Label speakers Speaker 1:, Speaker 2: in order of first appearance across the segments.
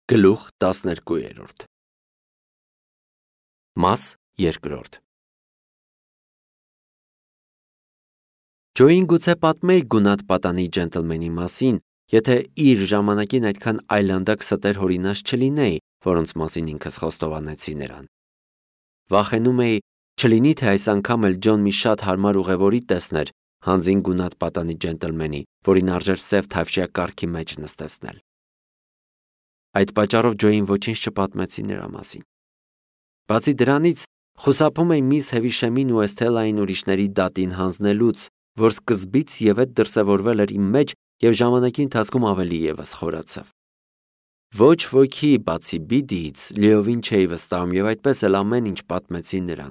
Speaker 1: Գլուխ 12 Մաս 2 Ջոին գուցե պատմեի գունատ պատանի ջենտլմենի մասին, եթե իր ժամանակին այդքան այլանդակ ստեր հորինած չլինեի, որոնց մասին ինքս խոստովանեցի նրան։ Վախենում էի, չլինի թե այս անգամ էլ Ջոն մի շատ հարմար ուղևորի տեսներ հանձին գունատ պատանի ջենտլմենի, որին արժեր սև թավշյա կառքի մեջ նստեցնել։ Այդ պատճառով Ջոին ոչինչ չպատմեցի նրա մասին։ Բացի դրանից, խուսափում էի միս Հևիշեմին ու Էսթելային ուրիշների դատին հանձնելուց, որ սկզբից եւ այդ դրսևորվել էր իմ մեջ եւ ժամանակի ընթացքում ավելի եւս խորացավ։ Ոչ ոքի բացի Բիդիից լիովին չէի վստահում եւ այդպես էլ ամեն ինչ պատմեցի նրան։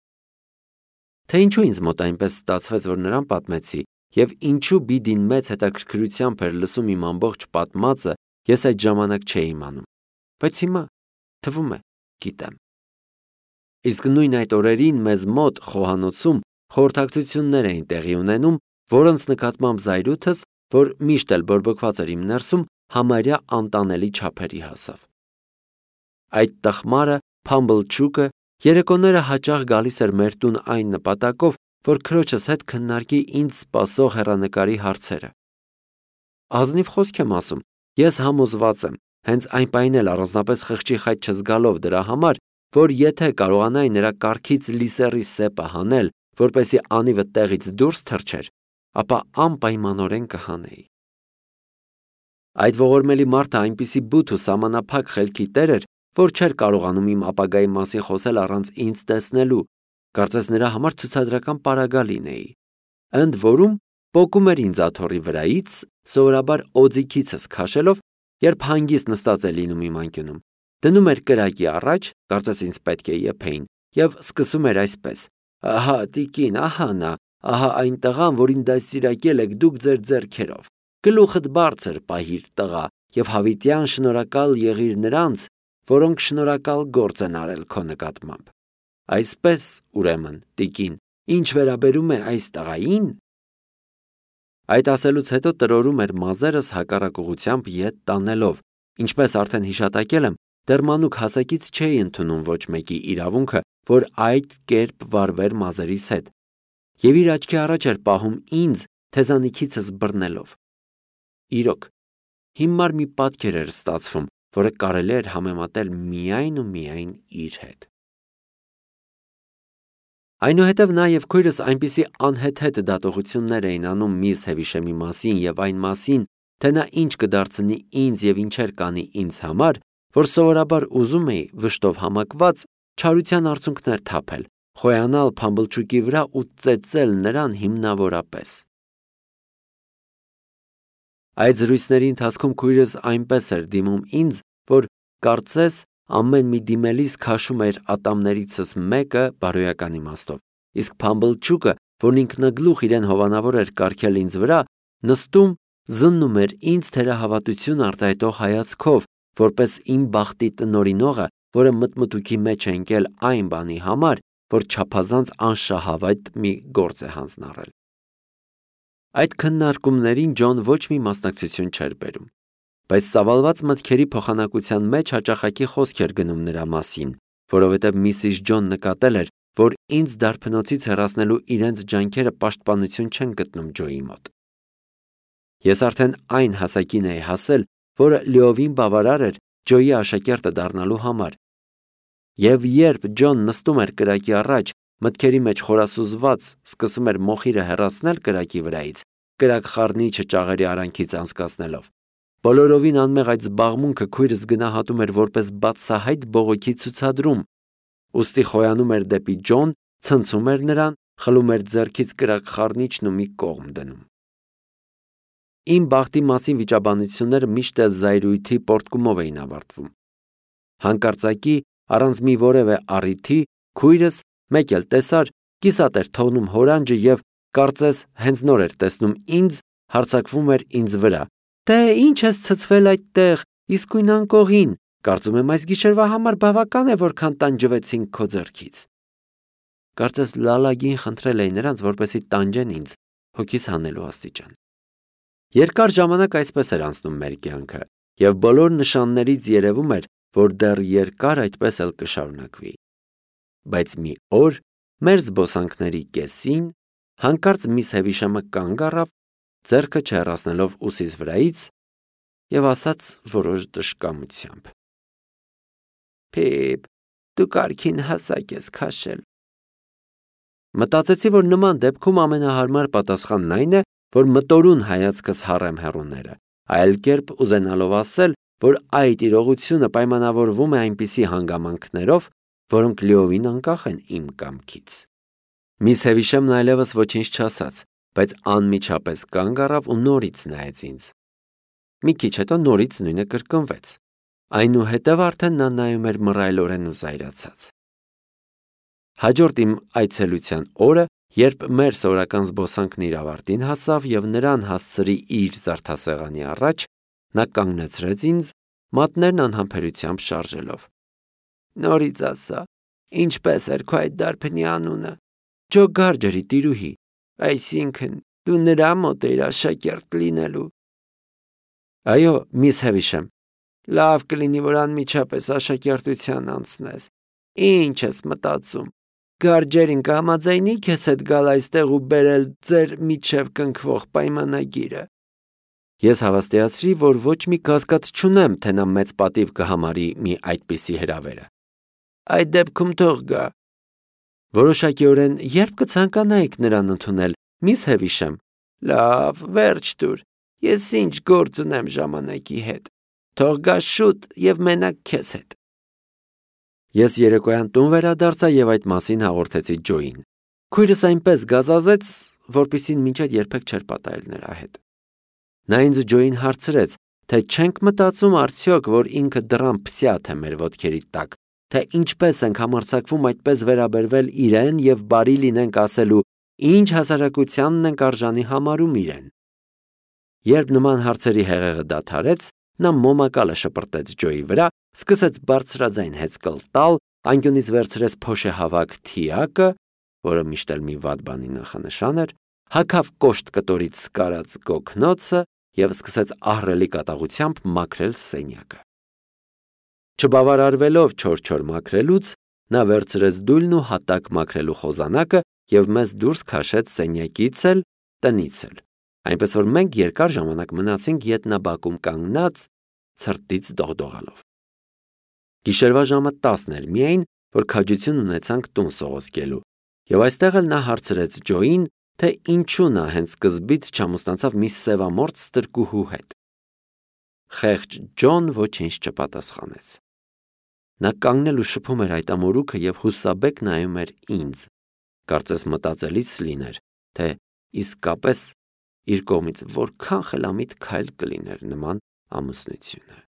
Speaker 1: Թե ինչու ինձ մոտ այնպես ստացվեց, որ նրան պատմեցի, եւ ինչու Բիդին մեծ հետաքրքրությամբ էր լսում իմ ամբողջ պատմածը, ես այդ ժամանակ չէի իմանում, բայց հիմա թվում է գիտեմ։ Իսկ նույն այդ օրերին մեզ մոտ խոհանոցում խորհրդակցություններ էին տեղի ունենում, որոնց նկատմամբ զայրույթս, որ միշտ էլ բորբոքված էր իմ ներսում, համարյա անտանելի չափերի հասավ։ Այդ տխմարը Փամբլչուկը երեկոները հաճախ գալիս էր մեր տուն այն նպատակով, որ քրոջս հետ քննարկի ինձ սպասող հեռանկարի հարցերը։ Ազնիվ խոսք եմ ասում, ես համոզված եմ, հենց այն պահին էլ առանձնապես խղճի խայտ չզգալով դրա համար, որ եթե կարողանայի նրա կառքից լիսեռի սեպը հանել, որպեսզի անիվը տեղից դուրս թռչեր, ապա անպայմանորեն կհանեի։ Այդ ողորմելի մարդը այնպիսի բութ ու սահմանափակ խելքի տեր էր, որ չէր կարողանում իմ ապագայի մասին խոսել առանց ինձ տեսնելու, կարծես նրա համար ցուցադրական պարագա լինեի։ Ընդ որում պոկում էր ինձ աթոռի վրայից, սովորաբար օձիքիցս քաշելով, երբ հանգիստ նստած է լինում իմ անկյունում, դնում էր կրակի առաջ, կարծես ինձ պետք է եփեին, եւ սկսում էր այսպես. «Ահա տիկին, ահա նա, ահա այն տղան, որին դաստիարակել եք դուք ձեր ձեռքերով։ Գլուխդ բարձր պահիր, տղա, եւ հավիտյան շնորհակալ եղիր նրանց, որոնք շնորհակալ գործ են արել քո նկատմամբ։ Այսպես, ուրեմն, տիկին, ինչ վերաբերում է այս տղային»։ Այդ ասելուց հետո տրորում էր մազերս հակառակ ուղղությամբ ետ տանելով, ինչպես արդեն հիշատակել եմ, դեռ մանուկ հասակից չէի ընդունում ոչ մեկի իրավունքը, որ այդ կերպ վարվեր մազերիս հետ, եւ իր աչքի առաջ էր պահում ինձ թեզանիքիցս բռնելով։ Իրոք, հիմար մի պատկեր էր ստացվում, որը կարելի էր համեմատել միայն ու միայն իր հետ։ Այնուհետև նա եւ քույրս այնպիսի անհեթեթ դատողություններ էին անում միս Հևիշեմի մասին եւ այն մասին, թե նա ինչ կդարձնի ինձ եւ ինչեր կանի ինձ համար, որ սովորաբար ուզում էի վշտով համակված չարության արցունքներ թափել, խոյանալ Փամբլչուկի վրա ու ծեծել նրան հիմնավորապես։ Այդ զրույցների ընթացքում քույրս այնպես էր դիմում ինձ, որ կարծես ամեն մի դիմելիս քաշում էր ատամներիցս մեկը բարոյական իմաստով, իսկ Փամբլչուկը, որն ինքնագլուխ իրեն հովանավոր էր կարգել ինձ վրա, նստում զննում էր ինձ թերահավատություն արտահայտող հայացքով, որպես իմ բախտի տնօրինողը, որը մտմտուքի մեջ է ընկել այն բանի համար, որ չափազանց անշահավետ մի գործ է հանձնարարել։ Այդ քննարկումներին Ջոն ոչ մի մասնակցություն չէր բերում, բայց ծավալված մտքերի փոխանակության մեջ հաճախակի խոսք էր գնում նրա մասին, որովհետև Միսիս Ջոն նկատել էր, որ ինձ դարբնոցից հեռացնելու իրենց ջանքերը պաշտպանություն չեն գտնում Ջոյի մոտ։ Ես արդեն այն հասակին էի հասել, որը լիովին բավարար էր Ջոյի աշակերտը դառնալու համար։ Եվ երբ Ջոն նստում էր կրակի առաջ, մտքերի մեջ խորասուզված, սկսում էր մոխիրը հեռացնել կրակի վրայից, կրակ խառնիչը ճաղերի արանքից անցկացնելով, բոլորովին անմեղ այդ զբաղմունքը քույրս գնահատում էր որպես բացահայտ բողոքի ցուցադրում, ուստի խոյանում էր դեպի Ջոն, ցնցում էր նրան, խլում էր ձեռքից կրակ խառնիչն ու մի կողմ դնում։ Իմ բախտի մասին վիճաբանությունները միշտ էլ զայրույթի պոռթկումով էին ավարտվում։ Հանկարծակի, առանց մի որևէ առիթի, քույրս մեկ էլ տեսար, կիսատ էր թողնում հորանջը եւ կարծես հենց նոր էր տեսնում ինձ, հարձակվում էր ինձ վրա։ Դե ինչ ես ցցվել այդտեղ, իսկույն անկողին, կարծում եմ այս գիշերվա համար բավական է, որքան տանջվեցինք քո ձեռքից։ Կարծես լալագին խնդրել էի նրանց, որպեսզի տանջեն ինձ, հոգիս հանելու աստիճան։ Երկար ժամանակ այսպես էր անցնում մեր կյանքը, եւ բոլոր նշաններից երևում էր, որ դեռ երկար այդպես էլ կշարունակվի։ Բայց մի օր մեր զբոսանքների կեսին հանկարծ միս Հևիշամը կանգ առավ, ձեռքը չհեռացնելով ուսիս վրայից եւ ասաց որոշ դժկամությամբ. «Փիփ, դու կարգին հասակ ես քաշել»։ Մտածեցի, որ նման դեպքում ամենահարմար պատասխանն այն է, որ մտորուն հայացքս հառեմ հեռուները, այլ կերպ ուզենալով ասել, որ այդ իրողությունը պայմանավորվում է այնպիսի հանգամանքներով, որոնք լիովին անկախ են իմ կամքից։ Միս Հևիշամն այլևս ոչինչ չասաց, բայց անմիջապես կանգ առավ ու նորից նայեց ինձ։ Մի քիչ հետո նորից նույնը կրկնվեց։ Այնուհետև արդեն նա նայում էր մռայլորեն ու զայրացած։ Հաջորդ իմ այցելության օրը, երբ մեր սովորական զբոսանքն իր ավարտին հասավ եւ նրան հասցրի իր զարդասեղանի առաջ, նա կանգնեցրեց ինձ, մատներն անհամբերությամբ շարժելով։ Նորից ասա, ինչպես էր քո այդ դարբնի անունը։ Ջո Գարջերի տիրուհի, այսինքն դու նրա մոտ էիր աշակերտ լինելու։ Այո, միս Հևիշամ, լավ կլինի, որ անմիջապես աշակերտության անցնես։ Ինչ ես մտածում։ Գարջերին կհամաձայնի քեզ հետ գալ այստեղ ու բերել ձեր միջև կնքվող պայմանագիրը։ Ես հավաստիացրի, որ ոչ մի կասկած չունեմ, թե նա մեծ պատիվ կհամարի մի այդպիսի հրավերը։ Այդ դեպքում թող գա։ Որոշակիորեն երբ կցանկանայիք նրան ընդունել, միս Հևիշամ։ Լավ, վերջ տուր։ Ես ինչ գործ ունեմ ժամանակի հետ։ Թող գա շուտ եւ մենակ քեզ հետ։ Ես երեկոյան տուն վերադարձա եւ այդ մասին հաղորդեցի Ջոյին։ Քույրս այնպես գազազեց, որպեսզի մինչև երբեք չէր պատահել նրա հետ։ Նա ինձ Ջոյին հարցրեց, թե չենք մտածում արդյոք, որ ինքը դռան փսյաթ է մեր ոտքերի տակ, թե ինչպես ենք համարձակվում այդպես վերաբերվել իրեն եւ բարի լինենք ասելու, ինչ հասարակությանն ենք արժանի համարում իրեն։ Երբ նման հարցերի հեղեղը դադարեց, նա մոմակալը շպրտեց Ջոյի վրա, սկսեց բարձրաձայն հեծկլ տալ, անկյունից վերցրեց փոշեհավաք թիակը, որը միշտ էլ մի վատ բանի նախանշան էր, հագավ կոշտ կտորից սկարած գոգնոցը եւ սկսեց ահռելի կատաղությամբ մաքրել սենյակը։ Չբավարարվելով չոր մաքրելուց, նա վերցրեց դույլն ու հատակ մաքրելու խոզանակը եւ մեզ դուրս քաշեց սենյակից էլ, տնից էլ, այնպես որ մենք երկար ժամանակ մնացինք ետնաբակում կանգնած, ցրտից դողդողալով։ Գիշերվա ժամը 10 էր միայն, որ քաջություն ունեցանք տուն սողոսկելու, եւ այստեղ էլ նա հարցրեց Ջոյին, թե ինչու նա հենց սկզբից չամուսնացավ մի սևամորթ ստրկուհու հետ։ Խեղճ Ջոն ոչինչ չպատասխանեց։ Նա կանգնել ու շփում էր այդ ամորուքը եւ հուսաբեկ նայում էր ինձ, կարծես մտածելիս լիներ, թե իսկապես իր կողմից որքան խելամիտ քայլ կլիներ նման ամուսնությունը։